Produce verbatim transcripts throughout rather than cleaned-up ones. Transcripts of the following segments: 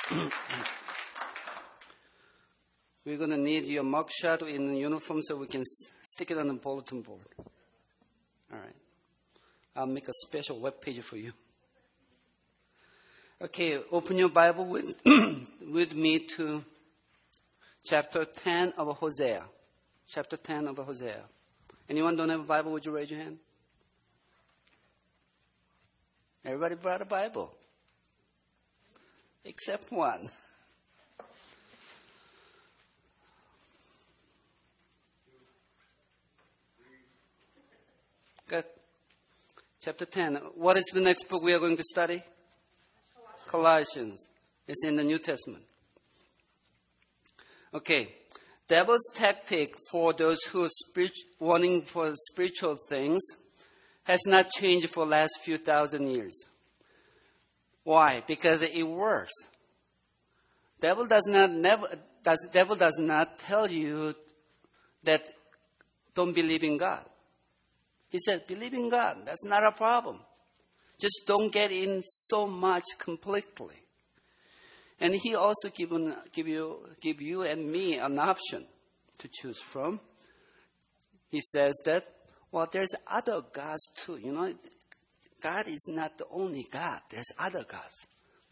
We're going to need your mugshot in uniform so we can s- stick it on the bulletin board. All right. I'll make a special web page for you. Okay, open your Bible with, with me to chapter ten of Hosea. Chapter ten of Hosea. Anyone don't have a Bible? Would you raise your hand? Everybody brought a Bible. Except one. Good. Chapter ten. What is the next book we are going to study? Colossians. It's in the New Testament. Okay. Devil's tactic for those who are spirit, wanting for spiritual things has not changed for the last few thousand years. Why? Because it works. Devil does not never does devil does not tell you that don't believe in God. He said, believe in God. That's not a problem. Just don't get in so much completely. And he also given give you give you and me an option to choose from. He says that, well, there's other gods too. You know, God is not the only God. There's other gods.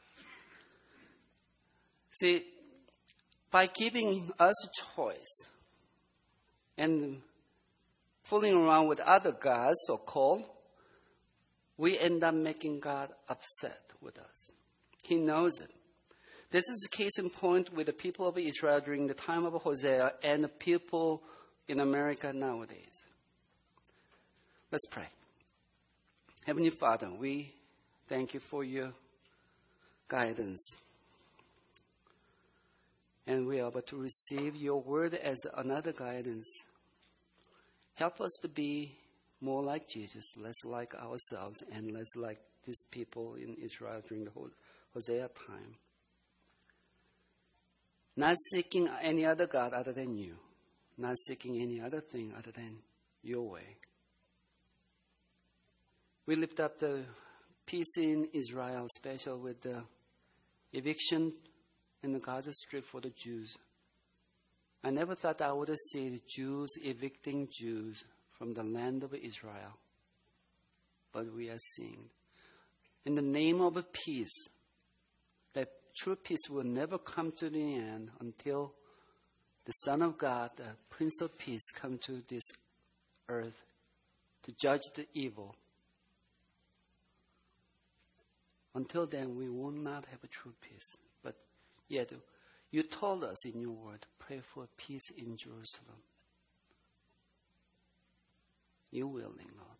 See, by giving us a choice and fooling around with other gods, so-called, we end up making God upset with us. He knows it. This is the case in point with the people of Israel during the time of Hosea and the people in America nowadays. Let's pray. Heavenly Father, we thank you for your guidance. And we are able to receive your word as another guidance. Help us to be more like Jesus, less like ourselves, and less like these people in Israel during the Hosea time. Not seeking any other God other than you. Not seeking any other thing other than your way. We lift up the peace in Israel, especially with the eviction in the Gaza Strip for the Jews. I never thought I would see the Jews evicting Jews from the land of Israel. But we are seeing. In the name of peace, that true peace will never come to the end until the Son of God, the Prince of Peace, come to this earth to judge the evil. Until then, we will not have a true peace. But yet, you told us in your word, pray for peace in Jerusalem. You willing, Lord.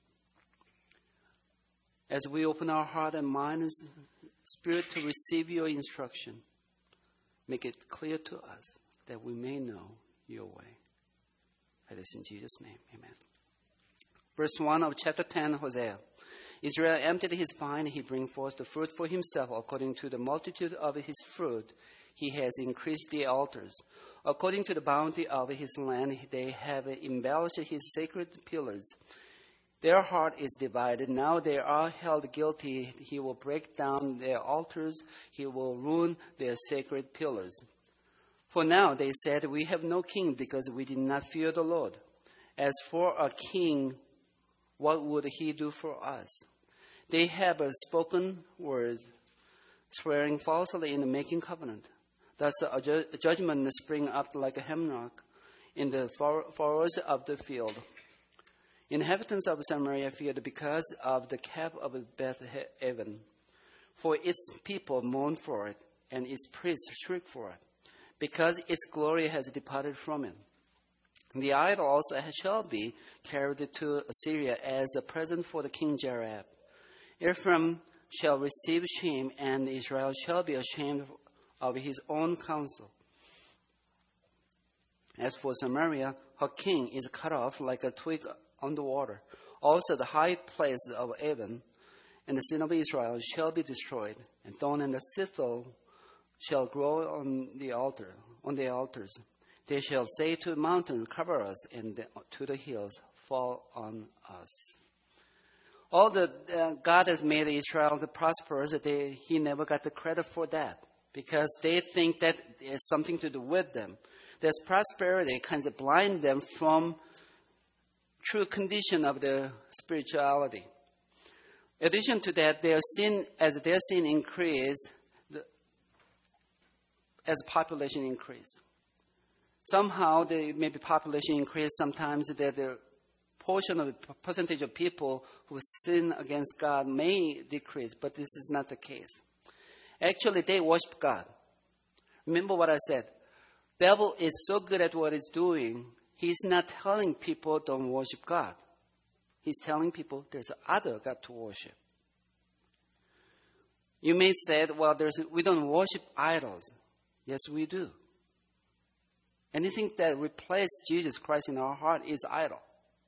As we open our heart and mind and spirit to receive your instruction, make it clear to us that we may know your way. That is in Jesus' name, amen. Verse one of chapter ten, Hosea. Israel emptied his vine, he bring forth the fruit for himself. According to the multitude of his fruit, he has increased the altars. According to the bounty of his land, they have embellished his sacred pillars. Their heart is divided. Now they are held guilty. He will break down their altars. He will ruin their sacred pillars. For now, they said, we have no king because we did not fear the Lord. As for a king, what would he do for us? They have spoken words, swearing falsely in making covenant. Thus a, ju- a judgment spring up like a hemlock in the for- furrows of the field. Inhabitants of Samaria feared because of the cap of Beth-aven. For its people mourn for it, and its priests shriek for it, because its glory has departed from it. The idol also shall be carried to Assyria as a present for the king Jareb. Ephraim shall receive shame, and Israel shall be ashamed of his own counsel. As for Samaria, her king is cut off like a twig on the water. Also the high place of Avon and the sin of Israel shall be destroyed, and thorn and the thistle shall grow on the altar, on the altars. They shall say to the mountains, cover us, and the, to the hills, fall on us. All that uh, God has made Israel prosperous, they, he never got the credit for that. because they think that it has something to do with them. There's prosperity kind of blind them from true condition of their spirituality. In addition to that, their sin, as their sin increase, the, as population increase. Somehow, the maybe population increase. Sometimes that the portion of percentage of people who sin against God may decrease, but this is not the case. Actually, they worship God. Remember what I said. Devil is so good at what he's doing. He's not telling people don't worship God. He's telling people there's other God to worship. You may say, well, there's, we don't worship idols. Yes, we do. Anything that replaces Jesus Christ in our heart is idol.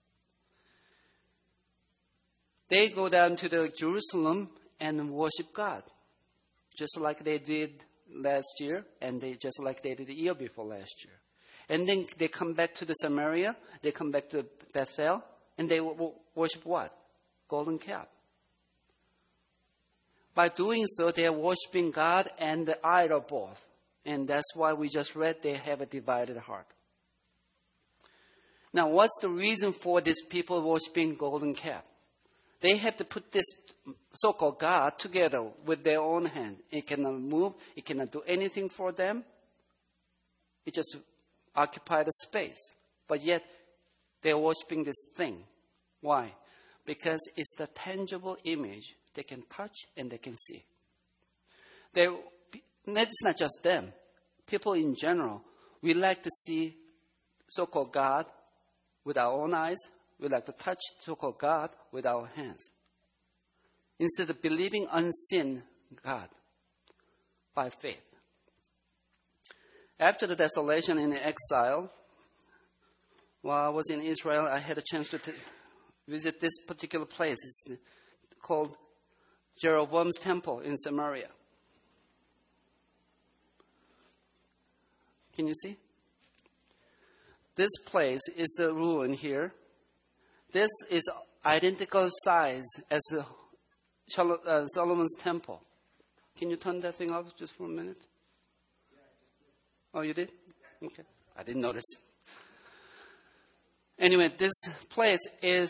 They go down to the Jerusalem and worship God, just like they did last year, and they just like they did the year before last year. And then they come back to the Samaria, they come back to Bethel, and they w- worship what? Golden calf. By doing so, they are worshiping God and the idol both. And that's why we just read they have a divided heart. Now, what's the reason for these people worshiping golden calf? They have to put this so-called God together with their own hand. It cannot move. It cannot do anything for them. It just occupies the space. But yet, they're worshiping this thing. Why? Because it's the tangible image they can touch and they can see. They, it's not just them. People in general, we like to see so-called God with our own eyes. We like to touch so-called God with our hands. Instead of believing unseen God by faith. After the desolation and the exile, while I was in Israel, I had a chance to t- visit this particular place. It's called Jeroboam's Temple in Samaria. Can you see? This place is a ruin here. This is identical size as the uh, Solomon's temple. Can you turn that thing off just for a minute? Oh, you did? Okay. I didn't notice. Anyway, this place is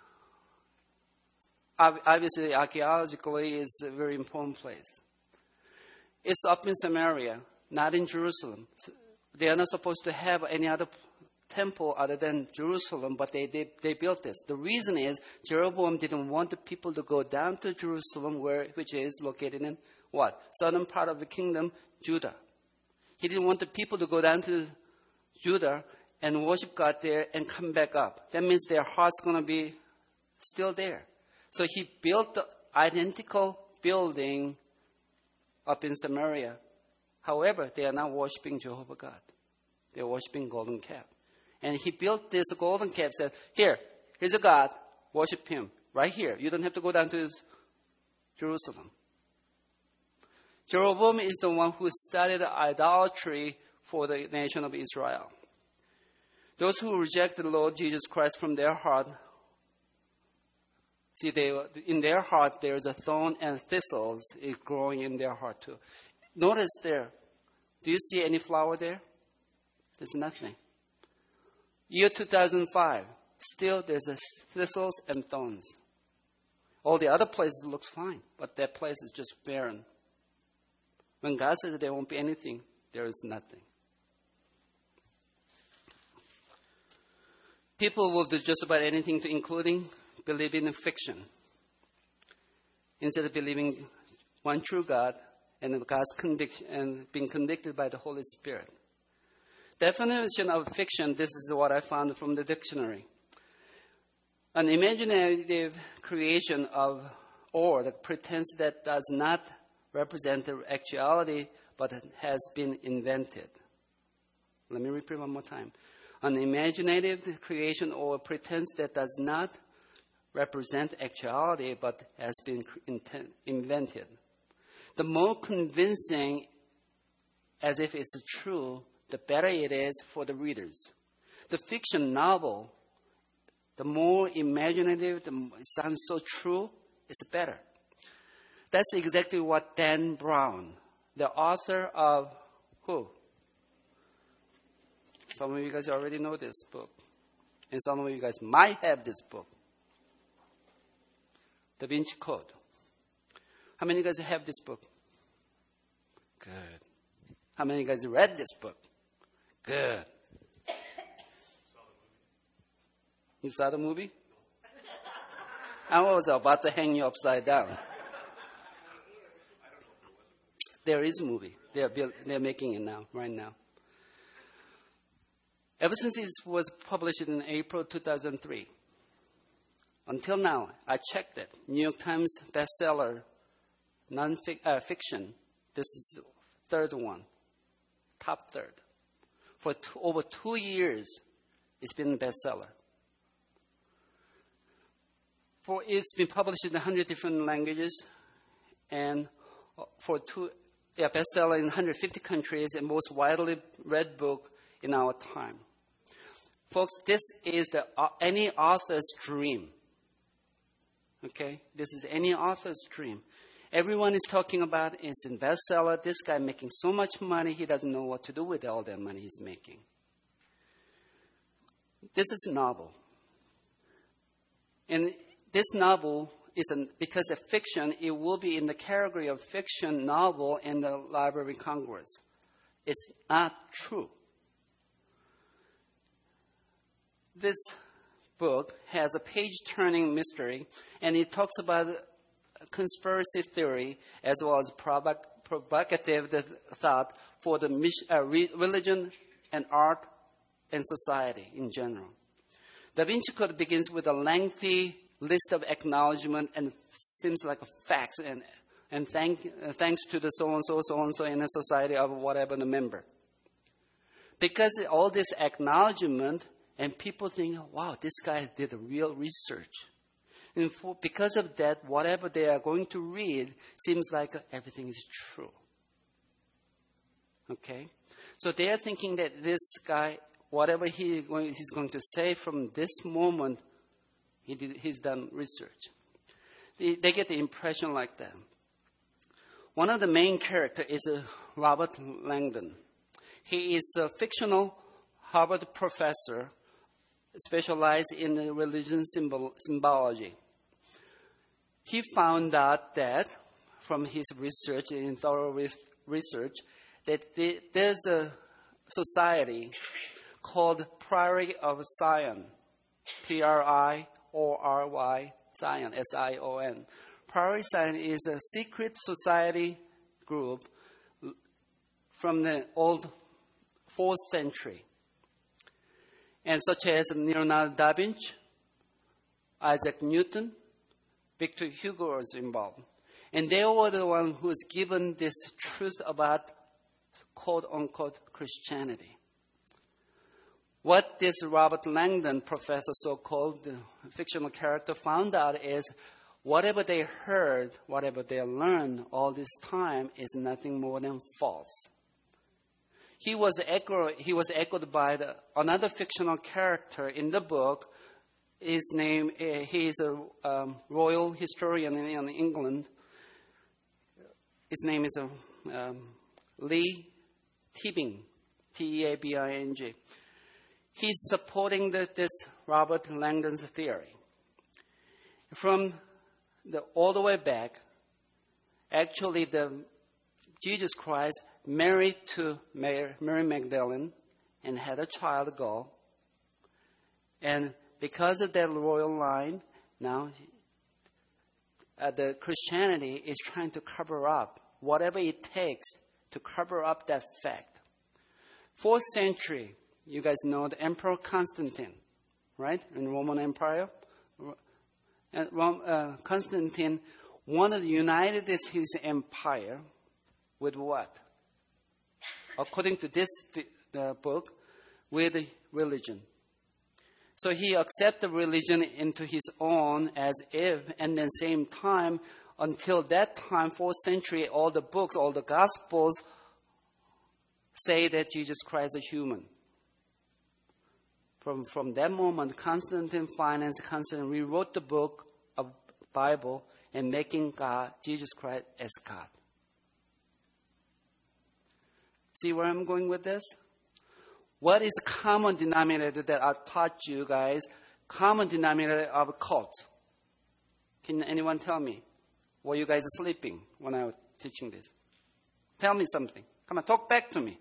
obviously archaeologically is a very important place. It's up in Samaria, not in Jerusalem. They are not supposed to have any other temple other than Jerusalem, but they, they, they built this. The reason is Jeroboam didn't want the people to go down to Jerusalem, where which is located in what? Southern part of the kingdom, Judah. He didn't want the people to go down to Judah and worship God there and come back up. That means their heart's going to be still there. So he built the identical building up in Samaria. However, they are not worshiping Jehovah God. They are worshiping golden calf. And he built this golden calf, said, here, here's a God, worship him right here. You don't have to go down to Jerusalem. Jeroboam is the one who started idolatry for the nation of Israel. Those who reject the Lord Jesus Christ from their heart, see, they, in their heart there is a thorn and thistles is growing in their heart too. Notice there, do you see any flower there? There's nothing. Year two thousand five, still there's a thistles and thorns. All the other places look fine, but that place is just barren. When God says there won't be anything, there is nothing. People will do just about anything, to including believing in fiction, instead of believing one true God and God's conviction and being convicted by the Holy Spirit. Definition of fiction, this is what I found from the dictionary. An imaginative creation of or the pretense that does not represent the actuality but has been invented. Let me repeat one more time. An imaginative creation or pretense that does not represent actuality but has been invented. The more convincing as if it's true, the better it is for the readers. The fiction novel, the more imaginative, the more, it sounds so true, it's better. That's exactly what Dan Brown, the author of who? Some of you guys already know this book. And some of you guys might have this book. Da Vinci Code. How many of you guys have this book? Good. How many of you guys read this book? Good. You saw the movie? I was about to hang you upside down. There is a movie. They're, build, they're making it now, right now. Ever since it was published in April two thousand three, until now, I checked it. New York Times bestseller, non-fiction. Uh, fiction. This is the third one, top third. For two, over two years, it's been a bestseller. For it's been published in one hundred different languages, and for two, yeah, bestseller in one hundred fifty countries, and most widely read book in our time. Folks, this is the uh, any author's dream. Okay, this is any author's dream. Everyone is talking about it's in bestseller. This guy making so much money, he doesn't know what to do with all that money he's making. This is a novel, and this novel is an, because of fiction. It will be in the category of fiction novel in the Library of Congress. It's not true. This book has a page-turning mystery, and it talks about conspiracy theory as well as provoc- provocative thought for the mission, uh, re- religion and art and society in general. Da Vinci Code begins with a lengthy list of acknowledgement and seems like a facts and and thank, uh, thanks to the so-and-so, so-and-so in a society of whatever the member. Because all this acknowledgement, and people think, wow, this guy did a real research. And for, because of that, whatever they are going to read seems like everything is true. Okay? So they are thinking that this guy, whatever he going, he's going to say from this moment, he did, he's done research. They, they get the impression like that. One of the main characters is uh, Robert Langdon. He is a fictional Harvard professor specialized in religion symbol, symbology. He found out that, from his research, in thorough research, that the, there's a society called Priory of Sion, P R I O R Y, Sion, S I O N. Priory Sion is a secret society group from the old fourth century. And such as Leonardo da Vinci, Isaac Newton, Victor Hugo was involved. And they were the one who was given this truth about quote-unquote Christianity. What this Robert Langdon, professor so-called, the fictional character, found out is whatever they heard, whatever they learned all this time is nothing more than false. He was echoed, he was echoed by the, another fictional character in the book. His name, uh, he is a um, royal historian in, in England. His name is uh, um, Lee Teabing, T E A B I N G. He's supporting the, this Robert Langdon's theory. From the, all the way back, actually the Jesus Christ married to Mary, Mary Magdalene and had a child girl. And because of that royal line, now uh, the Christianity is trying to cover up whatever it takes to cover up that fact. Fourth century, you guys know the Emperor Constantine, right? In Roman Empire. And uh, Constantine wanted to unite this, his empire with what? According to this the book, with religion. So he accepted religion into his own as if, and then same time, until that time, fourth century, all the books, all the Gospels say that Jesus Christ is human. From, from that moment, Constantine financed, Constantine rewrote the book of Bible and making God, Jesus Christ as God. See where I'm going with this? What is a common denominator that I taught you guys? Common denominator of a cult. Can anyone tell me? Were you guys sleeping when I was teaching this? Tell me something. Come on, talk back to me.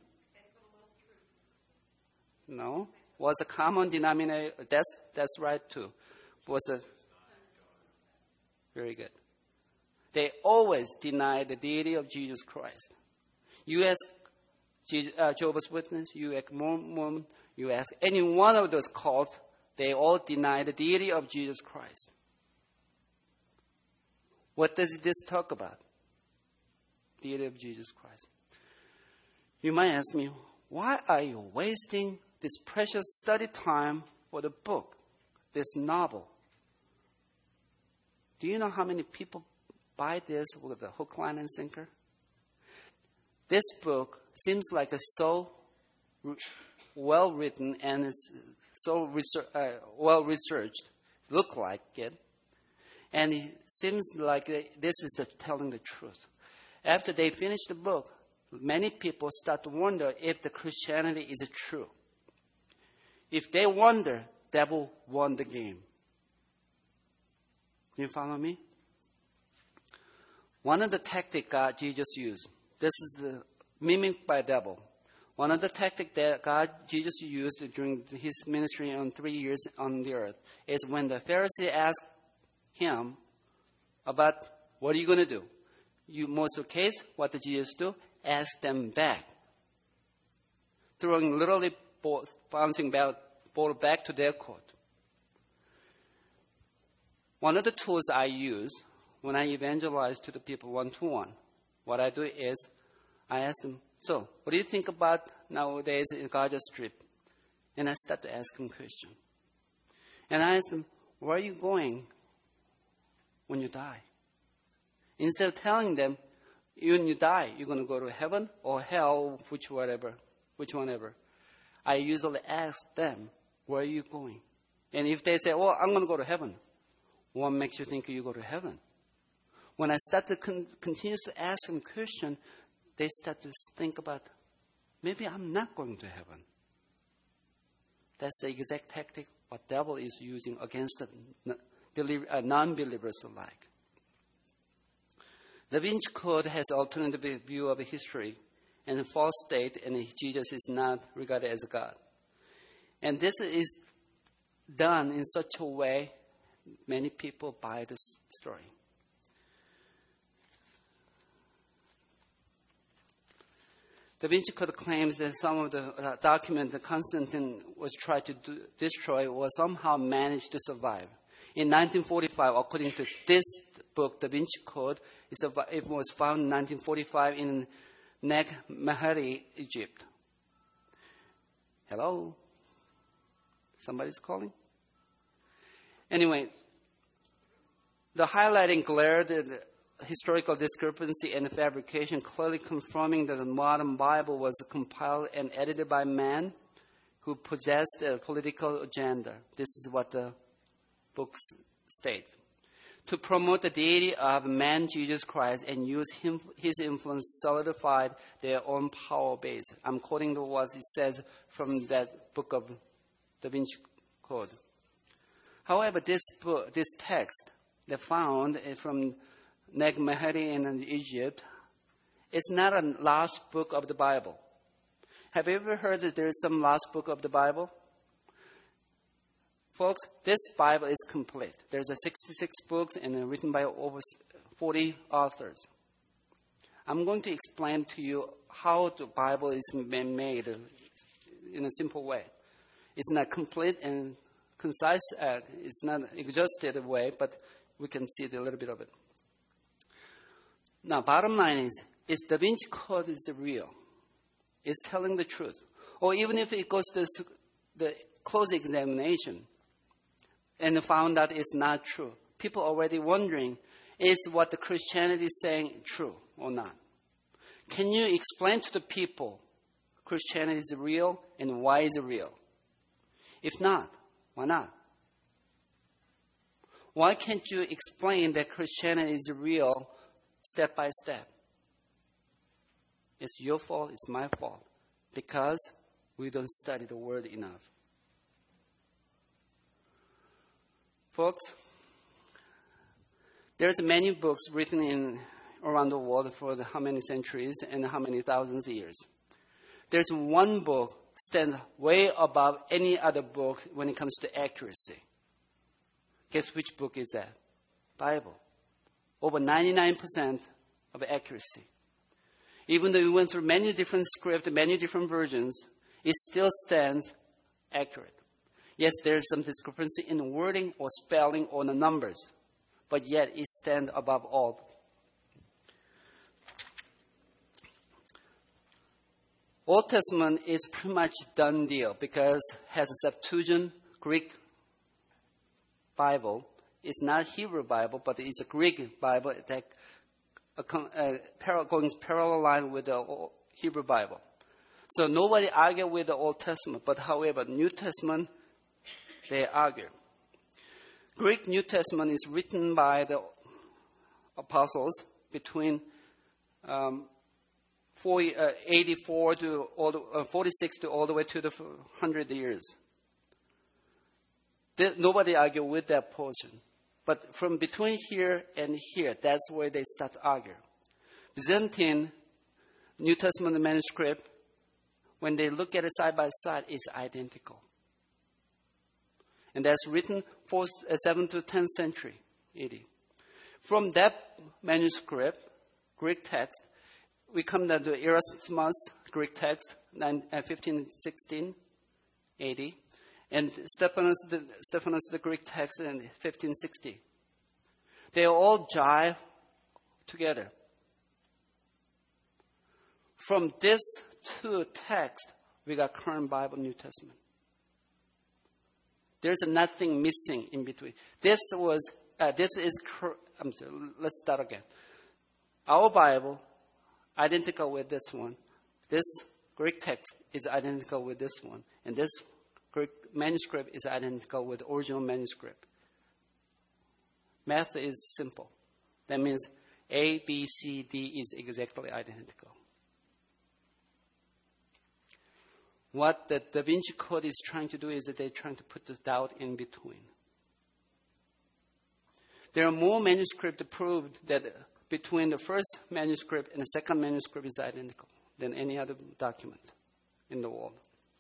No. Was a common denominator. That's, that's right too. Was a, very good. They always deny the deity of Jesus Christ. You ask uh, Jehovah's Witness, you ask Mormon, you ask any one of those cults, they all deny the deity of Jesus Christ. What does this talk about? Deity of Jesus Christ. You might ask me, why are you wasting this precious study time for the book, this novel? Do you know how many people buy this with a hook, line, and sinker? This book seems like it's so re- well written and it's so research, uh, well researched, look like it, and it seems like this is the telling the truth. After they finish the book, many people start to wonder if the Christianity is true. If they wonder, devil won the game. Can you follow me? One of the tactics God Jesus used, this is the mimicked by devil. One of the tactics that God Jesus used during his ministry on three years on the earth is when the Pharisee asked him about what are you going to do? You, most of the case, what did Jesus do? Ask them back. Throwing literally ball, bouncing ball, ball back to their court. One of the tools I use when I evangelize to the people one-to-one, what I do is I ask them, so what do you think about nowadays in Gaza Strip? And I start to ask them questions. And I ask them, where are you going when you die? Instead of telling them, when you die, you're going to go to heaven or hell, which whatever, which one ever. I usually ask them, where are you going? And if they say, well, I'm going to go to heaven, what makes you think you go to heaven? When I start to con- continue to ask them questions, they start to think about, maybe I'm not going to heaven. That's the exact tactic what devil is using against the non-believers alike. Da Vinci Code has alternative view of history and a false state, and Jesus is not regarded as God. And this is done in such a way many people buy this story. Da Vinci Code claims that some of the uh, documents that Constantine was trying to do, destroy was somehow managed to survive. In nineteen forty-five, according to this book, Da Vinci Code, it was found in nineteen forty-five in Nag Hammadi, Egypt. Hello? Somebody's calling? Anyway, the highlighting glare, the historical discrepancy and fabrication clearly confirming that the modern Bible was compiled and edited by man who possessed a political agenda. This is what the books state. To promote the deity of man Jesus Christ and use him, his influence solidified their own power base. I'm quoting the words it says from that book of Da Vinci Code. However, this book, this text they found from Nag Hammadi in Egypt is not a last book of the Bible. Have you ever heard that there is some last book of the Bible? Folks, this Bible is complete. There's a sixty-six books and written by over forty authors. I'm going to explain to you how the Bible is made in a simple way. It's not complete and concise. Uh, it's not exhaustive way, but we can see a little bit of it. Now, bottom line is, is Da Vinci Code is real. It's telling the truth. Or even if it goes to the close examination and found out it's not true, people are already wondering, is what the Christianity is saying true or not? Can you explain to the people Christianity is real and why is it real? If not, why not? Why can't you explain that Christianity is real step by step? It's your fault, it's my fault. because we don't study the Word enough. Folks, there's many books written in around the world for the, how many centuries and how many thousands of years. There's one book stands way above any other book when it comes to accuracy. Guess which book is that? Bible. Over ninety-nine percent of accuracy. Even though we went through many different scripts, many different versions, it still stands accurate. Yes, there's some discrepancy in wording or spelling or the numbers, but yet it stands above all. Old Testament is pretty much done deal because it has a Septuagint Greek Bible. It's not Hebrew Bible, but it's a Greek Bible that uh, going parallel line with the Hebrew Bible. So nobody argue with the Old Testament, but however, New Testament, they argue. Greek New Testament is written by the apostles between um, forty, uh, eighty-four to all the, uh, forty-six to all the way to the one hundred years. There, nobody argue with that portion. But from between here and here, that's where they start to argue. Byzantine New Testament manuscript, when they look at it side by side, is identical. And that's written fourth, uh, seventh to tenth century A D. From that manuscript, Greek text, we come down to Erasmus Greek text, fifteen sixteen A D, and Stephanus the, Stephanus the Greek text in fifteen sixty. They all jive together. From this two texts, we got current Bible, New Testament. There's nothing missing in between. This was, uh, this is, I'm sorry, let's start again. Our Bible, identical with this one. This Greek text is identical with this one. And this Greek manuscript is identical with the original manuscript. Math is simple. That means A, B, C, D is exactly identical. What the Da Vinci Code is trying to do is that they're trying to put the doubt in between. There are more manuscripts to prove that between the first manuscript and the second manuscript is identical than any other document in the world.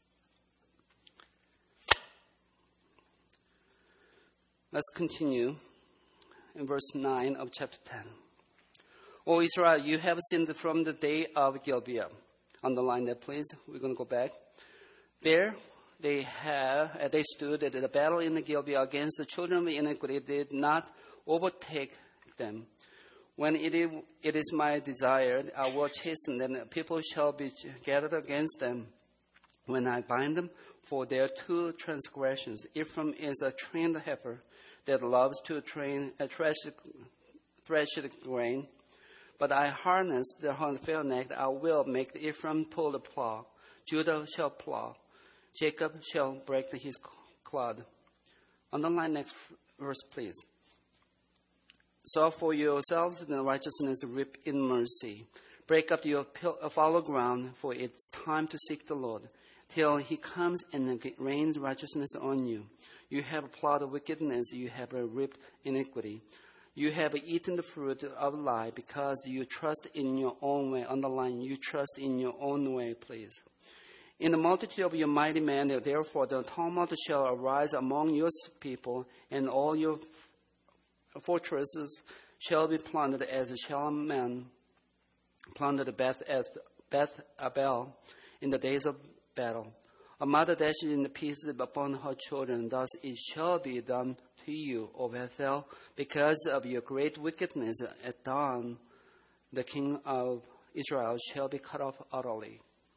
Let's continue in verse nine of chapter ten. O Israel, you have sinned from the day of Gibeah. Underline that, please. We're going to go back. There they have, uh, they stood at the battle in the Gibeah against the children of iniquity, did not overtake them. When it is, it is my desire, I will chasten them. People shall be gathered against them when I bind them for their two transgressions. Ephraim is a trained heifer that loves to train, uh, thresh, thresh the grain. But I harness the fair neck. I will make Ephraim pull the plow. Judah shall plow. Jacob shall break his clod. Underline next verse, please. Sow for yourselves the righteousness, reap in mercy. Break up your fallow ground, for it's time to seek the Lord, till he comes and rains righteousness on you. You have plowed wickedness, you have reaped iniquity. You have eaten the fruit of lie because you trust in your own way. Underline, you trust in your own way, please. In the multitude of your mighty men, therefore, the tumult shall arise among your people, and all your fortresses shall be plundered as Shalman plundered Beth, Beth Abel in the days of battle. A mother dashes in pieces upon her children, thus it shall be done to you, O Bethel, because of your great wickedness. At dawn, the king of Israel shall be cut off utterly.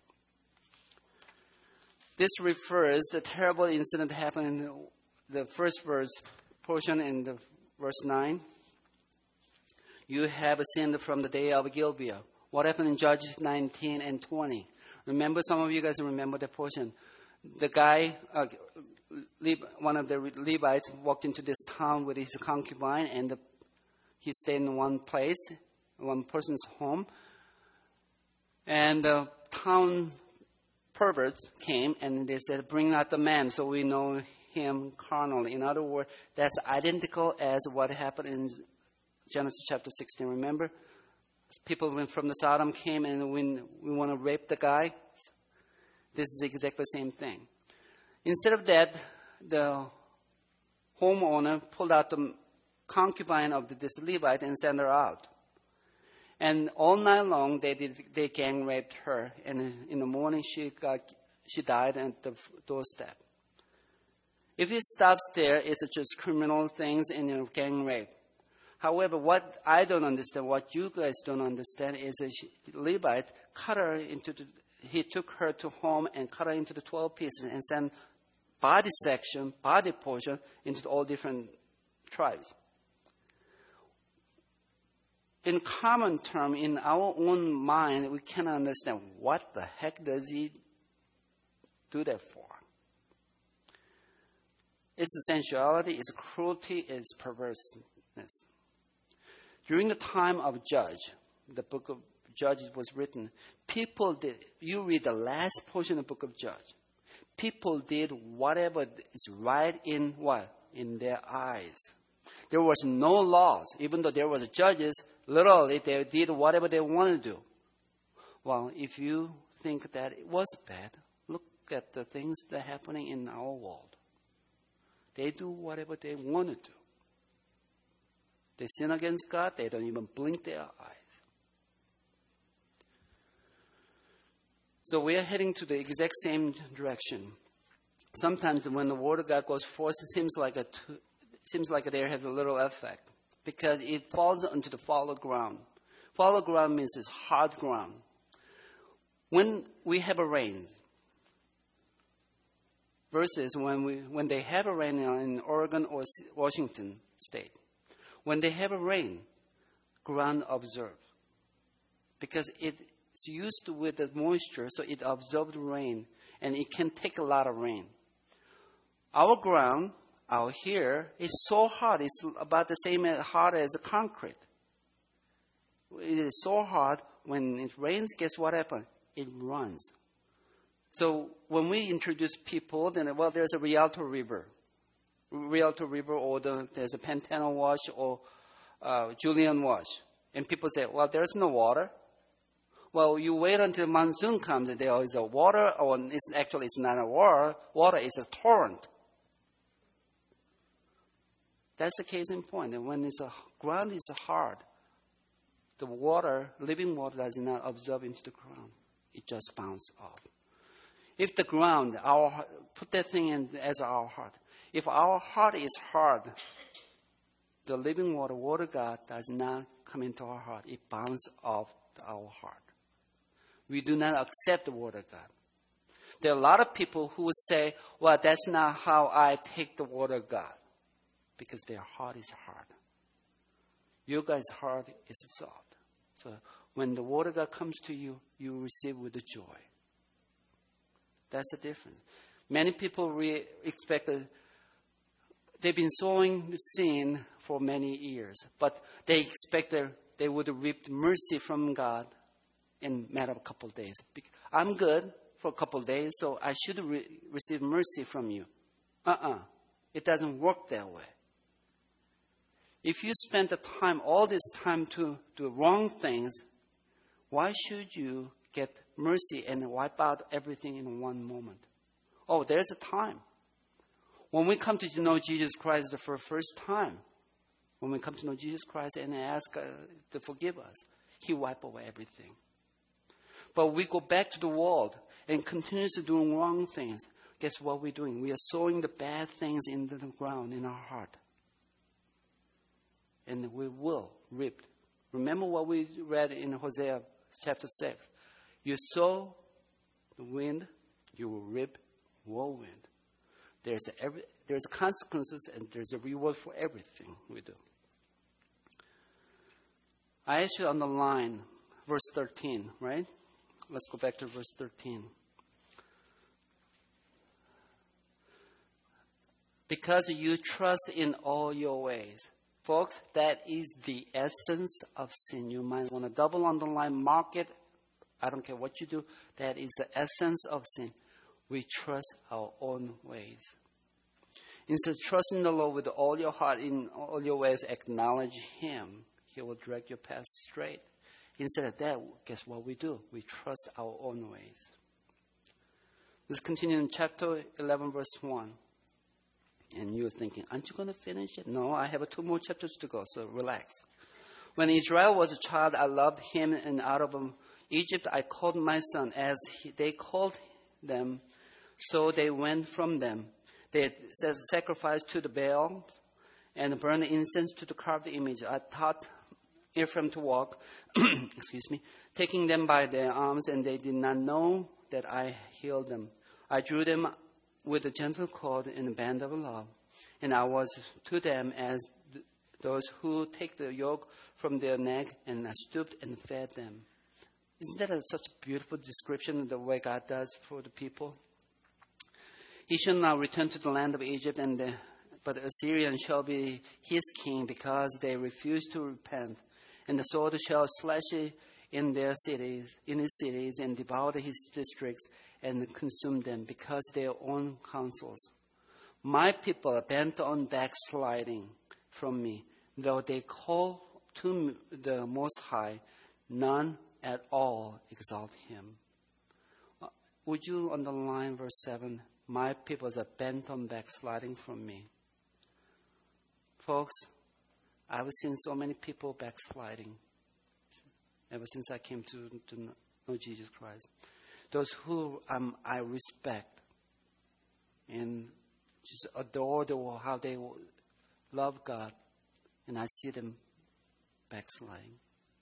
This refers to the terrible incident that happened in the first verse portion in the verse nine. You have sinned from the day of Gibeah. What happened in Judges nineteen and twenty? Remember, some of you guys remember that portion. The guy, uh, one of the Levites, walked into this town with his concubine, and the, he stayed in one place, one person's home. And the town perverts came and they said, bring out the man so we know him carnally. In other words, that's identical as what happened in Genesis chapter sixteen. Remember? People from the Sodom came and we, we want to rape the guy. This is exactly the same thing. Instead of that, the homeowner pulled out the concubine of this Levite and sent her out. And all night long, they did, they gang raped her. And in the morning, she got, she died at the doorstep. If it stops there, it's just criminal things and you know, gang rape. However, what I don't understand, what you guys don't understand, is that she, Levite cut her into the, he took her to home and cut her into the twelve pieces and sent body section, body portion into all different tribes. In common term, in our own mind, we cannot understand what the heck does he do that for. It's sensuality, it's cruelty, it's perverseness. During the time of Judge, the book of Judges was written, people did, you read the last portion of the book of Judge, people did whatever is right in what? In their eyes. There was no laws. Even though there was judges, literally they did whatever they wanted to do. Well, if you think that it was bad, look at the things that are happening in our world. They do whatever they want to do. They sin against God, they don't even blink their eyes. So we are heading to the exact same direction. Sometimes when the Word of God goes forth, it seems like a t- seems like there has a little effect because it falls onto the fallow ground. Fallow ground means it's hard ground. When we have a rain, versus when we when they have a rain in Oregon or Washington State, when they have a rain, ground absorbs because it's used with the moisture, so it absorbs rain and it can take a lot of rain. Our ground out here is so hard. It's about the same hard as concrete. It is so hard. When it rains, guess what happens? It runs. So when we introduce people, then, well, there's a Rialto River. Rialto River, or the, there's a Pantano Wash, or uh, Julian Wash. And people say, well, there's no water. Well, you wait until monsoon comes, and there is a water, or it's, actually it's not a water. Water is a torrent. That's the case in point. And when it's a ground is hard, the water, living water, does not absorb into the ground. It just bounces off. If the ground, our put that thing in as our heart. If our heart is hard, the living water, water God, does not come into our heart. It bounces off our heart. We do not accept the word of God. There are a lot of people who would say, well, that's not how I take the word of God. Because their heart is hard. Your guys' heart is soft. So when the word of God comes to you, you receive with the joy. That's the difference. Many people re- expect that they've been sowing the sin for many years, but they expect that they would reap mercy from God in a matter of a couple of days. I'm good for a couple of days, so I should re- receive mercy from you. Uh-uh. It doesn't work that way. If you spend the time, all this time to do wrong things, why should you get mercy and wipe out everything in one moment? Oh, there's a time. When we come to know Jesus Christ for the first time, when we come to know Jesus Christ and ask uh, to forgive us, He wipe away everything. But we go back to the world and continuously doing wrong things. Guess what we're doing? We are sowing the bad things into the ground in our heart. And we will reap. Remember what we read in Hosea chapter six. You sow the wind, you will reap whirlwind. There's a, every, there's consequences and there's a reward for everything we do. I actually underline verse thirteen, right? Let's go back to verse thirteen. Because you trust in all your ways. Folks, that is the essence of sin. You might want to double underline, mark it, I don't care what you do. That is the essence of sin. We trust our own ways. Instead of trusting the Lord with all your heart, in all your ways, acknowledge Him. He will direct your path straight. Instead of that, guess what we do? We trust our own ways. Let's continue in chapter eleven, verse one. And you're thinking, aren't you going to finish it? No, I have two more chapters to go, so relax. When Israel was a child, I loved him, and out of Egypt I called my son. As he, they called them, so they went from them. They sacrificed to the Baal and burned incense to the carved image. I taught Ephraim to walk, excuse me, taking them by their arms, and they did not know that I healed them. I drew them with a gentle cord and a band of love, and I was to them as th- those who take the yoke from their neck, and I stooped and fed them. Isn't that a, such a beautiful description of the way God does for the people? He shall now return to the land of Egypt, and the, but Assyrian shall be his king, because they refuse to repent. And the sword shall slash in their cities, in his cities, and devour his districts, and consume them, because their own counsels. My people are bent on backsliding from me, though they call to the Most High, none at all exalt him. Uh, would you underline verse seven? My people are bent on backsliding from me. Folks, I've seen so many people backsliding ever since I came to, to know Jesus Christ. Those who um, I respect and just adore the, how they love God, and I see them backsliding.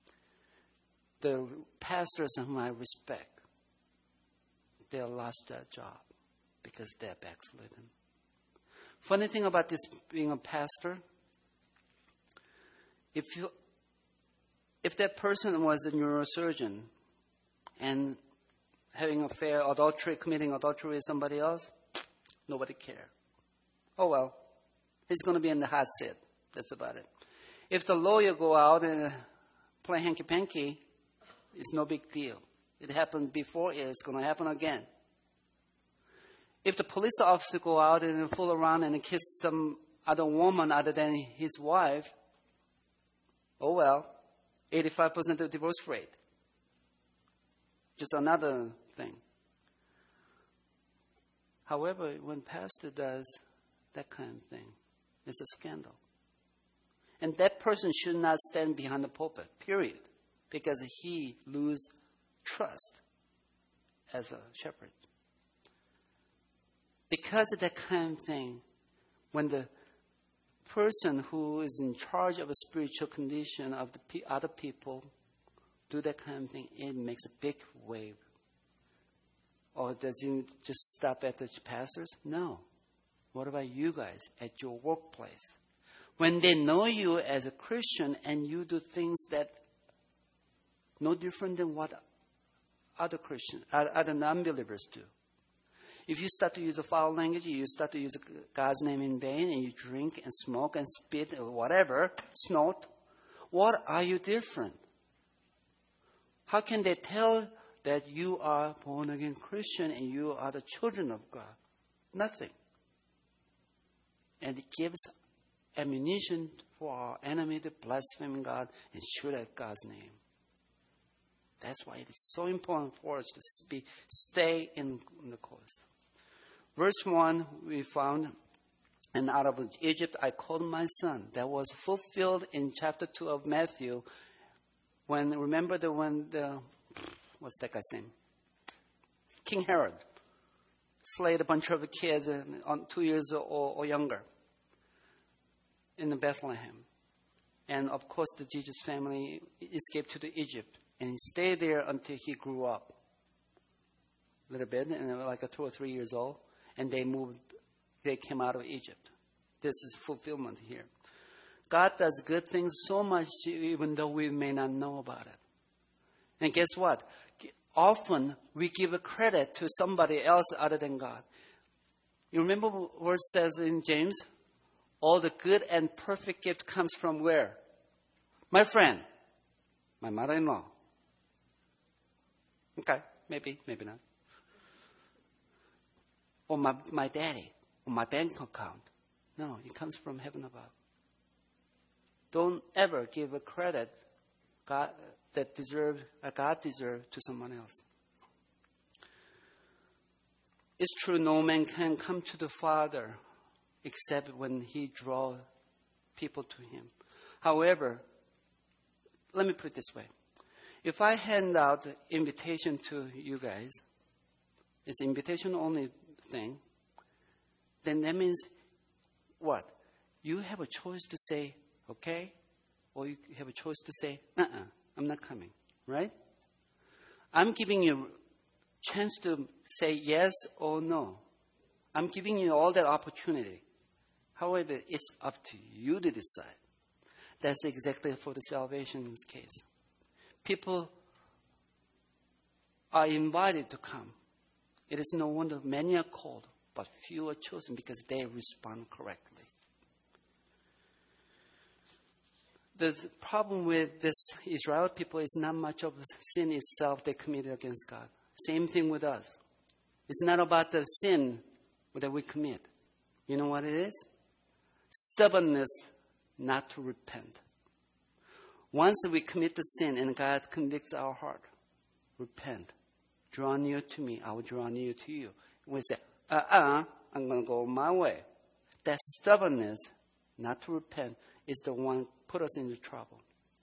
The pastors whom I respect, they lost their job because they're backslidden. Funny thing about this being a pastor, if you, if that person was a neurosurgeon and having affair, adultery, committing adultery with somebody else, nobody cared. Oh well, he's going to be in the hot seat. That's about it. If the lawyer go out and play hanky-panky, it's no big deal. It happened before, it's going to happen again. If the police officer go out and fool around and kiss some other woman other than his wife, oh well, eighty-five percent of divorce rate. Just another thing. However, when pastor does that kind of thing, it's a scandal. And that person should not stand behind the pulpit, period, because he loses trust as a shepherd. Because of that kind of thing, when the person who is in charge of a spiritual condition of the other people do that kind of thing, it makes a big wave. Or does it just stop at the pastors? No. What about you guys at your workplace? When they know you as a Christian and you do things that no different than what other Christians, other non-believers do. If you start to use a foul language, you start to use God's name in vain, and you drink and smoke and spit or whatever, snort, what are you different? How can they tell that you are born-again Christian and you are the children of God? Nothing. And it gives ammunition for our enemy to blaspheme God and shoot at God's name. That's why it is so important for us to be, stay in, in the course. Verse one, we found, and out of Egypt I called my son. That was fulfilled in chapter two of Matthew. When, remember the when the, what's that guy's name? King Herod slayed a bunch of kids on two years or, or younger in Bethlehem. And of course the Jesus family escaped to the Egypt. And he stayed there until he grew up a little bit, and they were like a two or three years old. And they moved, they came out of Egypt. This is fulfillment here. God does good things so much even though we may not know about it. And guess what? Often we give a credit to somebody else other than God. You remember what verse says in James? All the good and perfect gift comes from where? My friend, my mother-in-law. Okay, maybe, maybe not. Or my, my daddy, or my bank account. No, it comes from heaven above. Don't ever give a credit God, that deserved, uh, God deserved to someone else. It's true, no man can come to the Father except when he draws people to him. However, let me put it this way. If I hand out an invitation to you guys, it's an invitation only thing, then that means what? You have a choice to say, okay, or you have a choice to say, uh-uh, I'm not coming, right? I'm giving you a chance to say yes or no. I'm giving you all that opportunity. However, it's up to you to decide. That's exactly for the salvation's case. People are invited to come. It is no wonder many are called, but few are chosen because they respond correctly. The problem with this Israel people is not much of sin itself they committed against God. Same thing with us. It's not about the sin that we commit. You know what it is? Stubbornness not to repent. Once we commit the sin and God convicts our heart, repent. Draw near to me, I will draw near to you. We say, uh-uh, I'm going to go my way. That stubbornness not to repent is the one put us into trouble.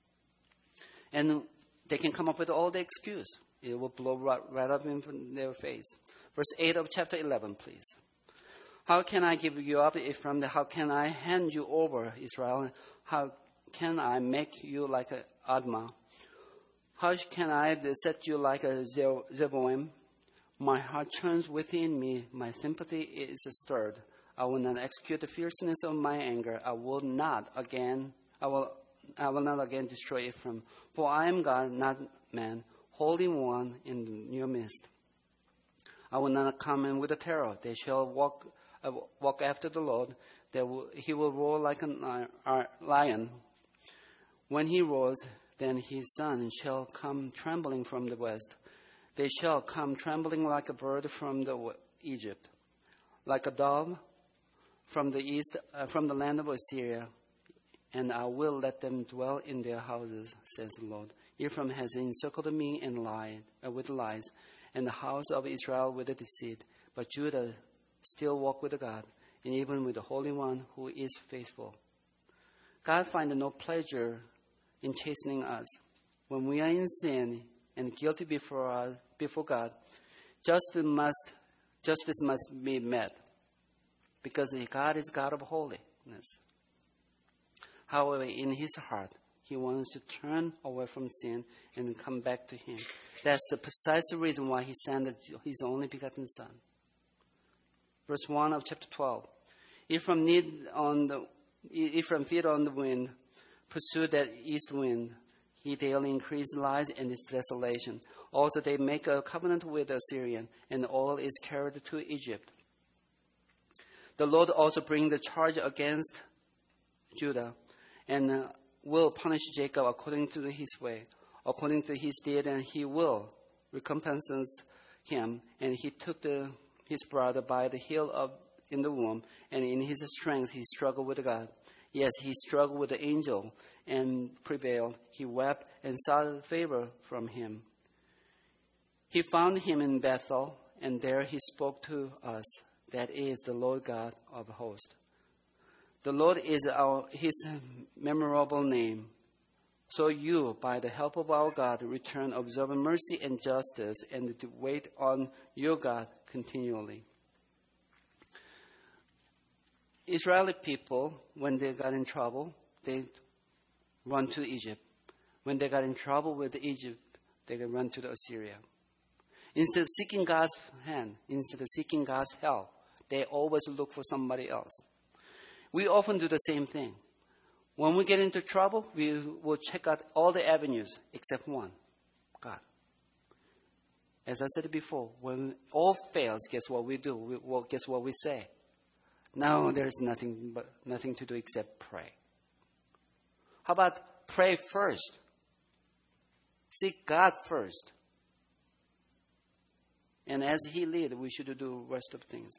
And they can come up with all the excuse. It will blow right, right up in their face. Verse eight of chapter eleven, please. How can I give you up, Ephraim? How can I hand you over, Israel? How can I make you like a Admah? How can I set you like a Zeboim? My heart churns within me. My sympathy is stirred. I will not execute the fierceness of my anger. I will not again. I will. I will not again destroy Ephraim. For I am God, not man, Holy One in your midst. I will not come in with a terror. They shall walk uh, walk after the Lord. They will, he will roar like a uh, lion. When he roars, then his son shall come trembling from the west. They shall come trembling like a bird from the Egypt, like a dove from the east, uh, from the land of Assyria. And I will let them dwell in their houses, says the Lord. Ephraim has encircled me and lied uh, with lies, and the house of Israel with a deceit. But Judah still walk with God, and even with the Holy One who is faithful. God finds no pleasure in chastening us. When we are in sin and guilty before us, before God, justice must, justice must be met, because God is God of holiness. However, in his heart, he wants to turn away from sin and come back to him. That's the precise reason why he sent his only begotten Son. Verse one of chapter twelve. Ephraim need on the Ephraim feed on the wind, pursue that east wind. He daily increased lies and its desolation. Also they make a covenant with Assyrian, and all is carried to Egypt. The Lord also bring the charge against Judah, and uh, will punish Jacob according to his way, according to his deed, and he will recompense him. And he took the, his brother by the heel of in the womb, and in his strength he struggled with God. Yes, he struggled with the angel and prevailed. He wept and sought favor from him. He found him in Bethel, and there he spoke to us. That is the Lord God of hosts. The Lord is our his memorable name. So you, by the help of our God, return, observe mercy and justice, and wait on your God continually. Israeli people, when they got in trouble, they run to Egypt. When they got in trouble with Egypt, they run to the Assyria. Instead of seeking God's hand, instead of seeking God's help, they always look for somebody else. We often do the same thing. When we get into trouble, we will check out all the avenues except one, God. As I said before, when all fails, guess what we do? We, well, guess what we say? Now there's nothing but nothing to do except pray. How about pray first? Seek God first. And as he led, we should do the rest of things.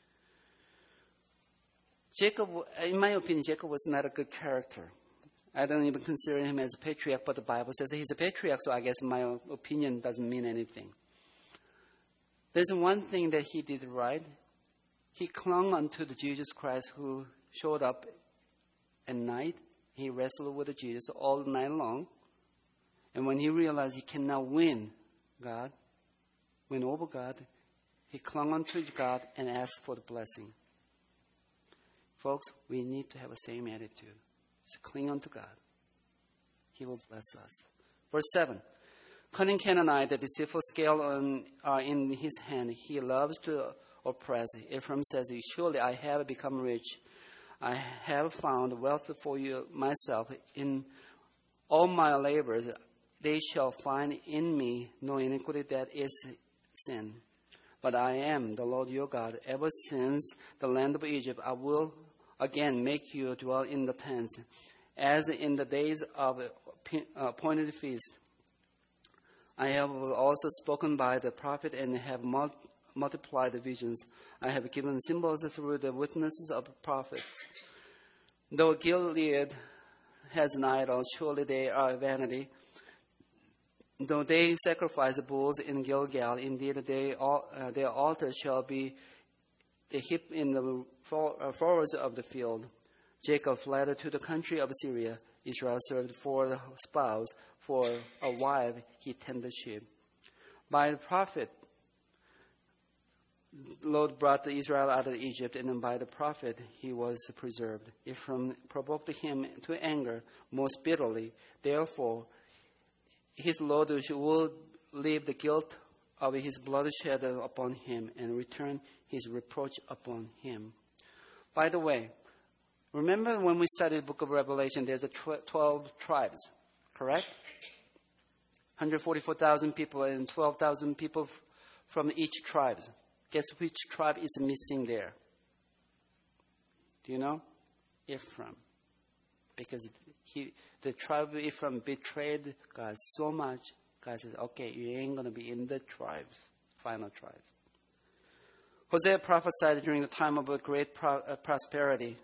Jacob, in my opinion, Jacob was not a good character. I don't even consider him as a patriarch, but the Bible says he's a patriarch, so I guess my opinion doesn't mean anything. There's one thing that he did right. He clung onto the Jesus Christ who showed up at night. He wrestled with Jesus all night long. And when he realized he cannot win God, win over God, he clung onto God and asked for the blessing. Folks, we need to have the same attitude. Just cling on to God. He will bless us. Verse seven. Cunning Canaanite, the deceitful scale on, are in his hand. He loves to oppress. Ephraim says, surely I have become rich. I have found wealth for you myself. In all my labors, they shall find in me no iniquity that is sin. But I am the Lord your God. Ever since the land of Egypt, I will again make you dwell in the tents, as in the days of appointed feast. I have also spoken by the prophet and have mul- multiplied the visions. I have given symbols through the witnesses of the prophets. Though Gilead has an idol, surely they are vanity. Though they sacrifice bulls in Gilgal, indeed they, uh, their altar shall be a heap in the forests of the field. Jacob fled to the country of Syria. Israel served for the spouse. For a wife he tended sheep. By the prophet, the Lord brought Israel out of Egypt, and then by the prophet he was preserved. Ephraim provoked him to anger most bitterly. Therefore, his Lord will leave the guilt of his bloodshed upon him and return his reproach upon him. By the way, remember when we studied the book of Revelation, there's a tw- twelve tribes, correct? one hundred forty-four thousand people and twelve thousand people f- from each tribe. Guess which tribe is missing there? Do you know? Ephraim. Because he, the tribe of Ephraim betrayed God so much, God says, okay, you ain't going to be in the tribes, final tribes. Hosea prophesied during the time of a great pro- uh, prosperity.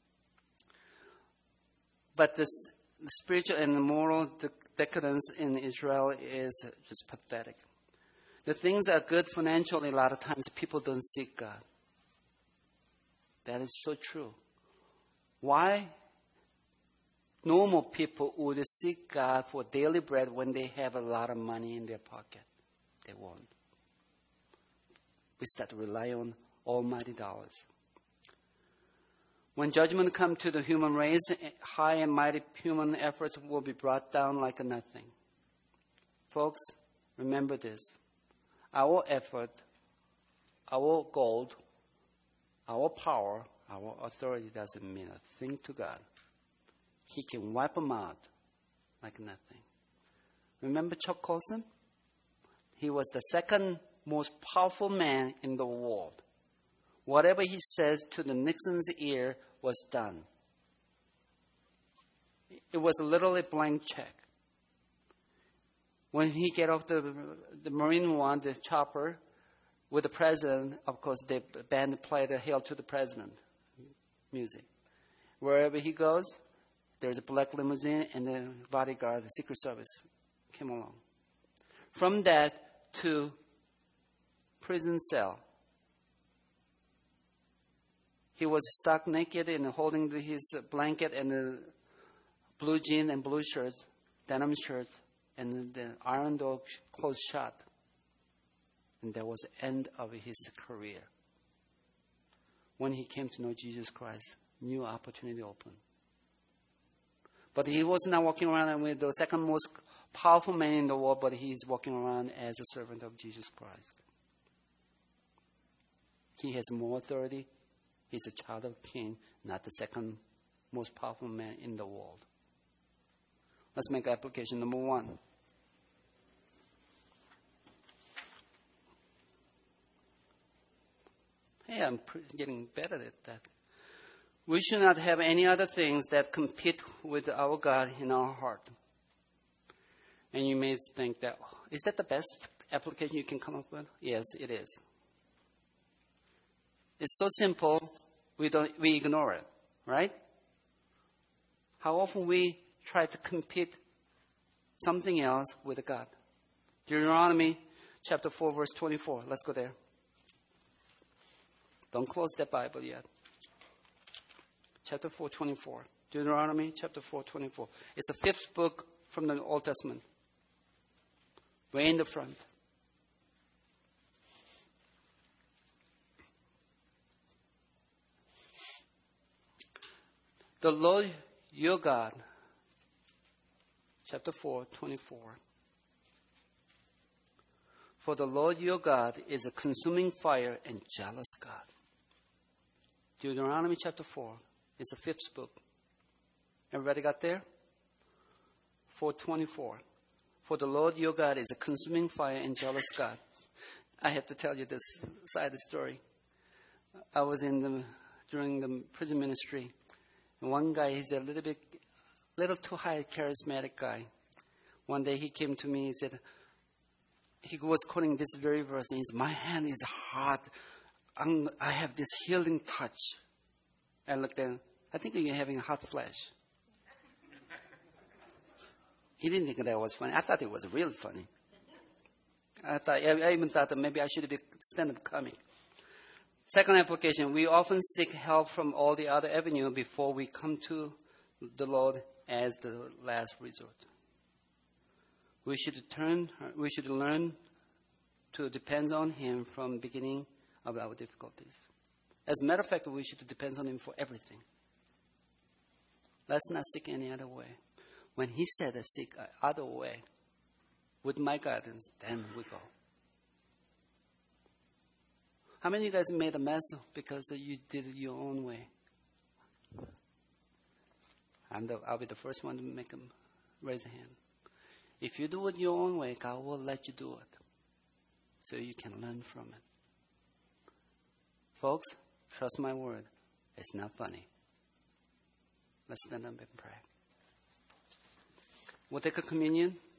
But this, the spiritual and moral de- decadence in Israel is just pathetic. The things are good financially, a lot of times people don't seek God. That is so true. Why? Normal people would seek God for daily bread when they have a lot of money in their pocket. They won't. We start to rely on almighty dollars. When judgment comes to the human race, high and mighty human efforts will be brought down like nothing. Folks, remember this. Our effort, our gold, our power, our authority doesn't mean a thing to God. He can wipe them out like nothing. Remember Chuck Colson? He was the second most powerful man in the world. Whatever he says to the Nixon's ear was done. It was literally a blank check. When he get off the the Marine One, the chopper, with the president, of course, the band played the Hail to the President music. Wherever he goes, there's a black limousine and the bodyguard, the Secret Service, came along. From that to prison cell, he was stuck naked and holding his blanket and the blue jean and blue shirts, denim shirts, and the iron door closed shut. And that was the end of his career. When he came to know Jesus Christ, new opportunity opened. But he was not walking around with the second most powerful man in the world, but he's walking around as a servant of Jesus Christ. He has more authority. He's a child of a king, not the second most powerful man in the world. Let's make application number one. Hey, I'm pre- getting better at that. We should not have any other things that compete with our God in our heart. And you may think that, oh, is that the best application you can come up with? Yes, it is. It's so simple, we don't we ignore it, right? How often we try to compete something else with God. Deuteronomy chapter four, verse twenty-four. Let's go there. Don't close that Bible yet. Chapter four, twenty-four. Deuteronomy chapter four, twenty-four. It's the fifth book from the Old Testament. Way in the front. The Lord your God, chapter four, twenty-four. For the Lord your God is a consuming fire and jealous God. Deuteronomy chapter four is the fifth book. Everybody got there? four twenty-four. For the Lord your God is a consuming fire and jealous God. I have to tell you this side story. I was in the during the prison ministry. And one guy, he's a little bit, little too high charismatic guy. One day he came to me, he said, he was quoting this very verse, and he said, my hand is hot. I'm, I have this healing touch. I looked at him, I think you're having a hot flash. He didn't think that was funny. I thought it was really funny. I thought, I even thought that maybe I should be stand-up comic. Second application, we often seek help from all the other avenues before we come to the Lord as the last resort. We should turn, we should learn to depend on Him from the beginning of our difficulties. As a matter of fact, we should depend on Him for everything. Let's not seek any other way. When He said to seek other way, with my guidance, then we go. How many of you guys made a mess because you did it your own way? I'm the, I'll be the first one to make them raise a hand. If you do it your own way, God will let you do it so you can learn from it. Folks, trust my word. It's not funny. Let's stand up and pray. We'll take a communion.